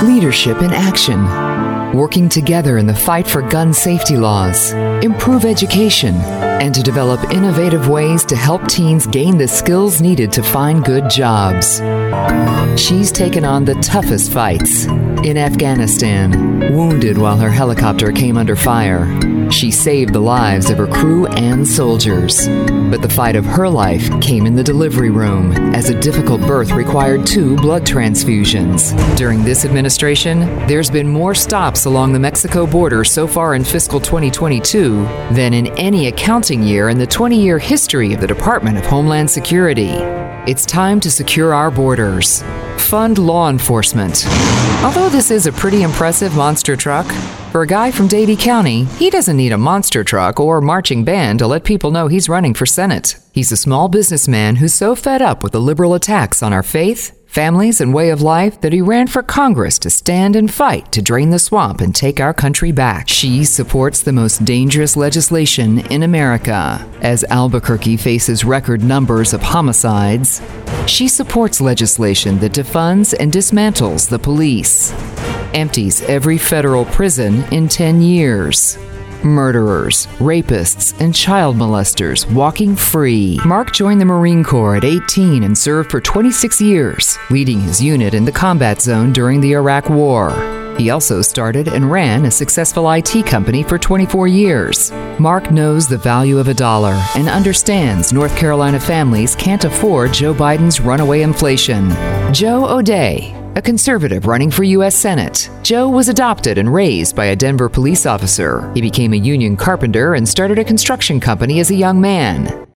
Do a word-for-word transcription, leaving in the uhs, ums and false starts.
Leadership in action. Working together in the fight for gun safety laws, improve education, and to develop innovative ways to help teens gain the skills needed to find good jobs. She's taken on the toughest fights. In Afghanistan, wounded while her helicopter came under fire, she saved the lives of her crew and soldiers. But the fight of her life came in the delivery room, as a difficult birth required two blood transfusions. During this administration, there's been more stops along the Mexico border so far in fiscal twenty twenty-two than in any accounting year in the twenty-year history of the Department of Homeland Security. It's time to secure our borders. Fund law enforcement. Although this is a pretty impressive monster truck, for a guy from Davie County, he doesn't need a monster truck or marching band to let people know he's running for Senate. He's a small businessman who's so fed up with the liberal attacks on our faith, families, and way of life that he ran for Congress to stand and fight to drain the swamp and take our country back. She supports the most dangerous legislation in America. As Albuquerque faces record numbers of homicides, she supports legislation that defunds and dismantles the police, empties every federal prison in ten years. Murderers, rapists, and child molesters walking free. Mark joined the Marine Corps at eighteen and served for twenty-six years, leading his unit in the combat zone during the Iraq War. He also started and ran a successful I T company for twenty-four years. Mark knows the value of a dollar and understands North Carolina families can't afford Joe Biden's runaway inflation. Joe O'Dea, a conservative running for U S Senate. Joe was adopted and raised by a Denver police officer. He became a union carpenter and started a construction company as a young man.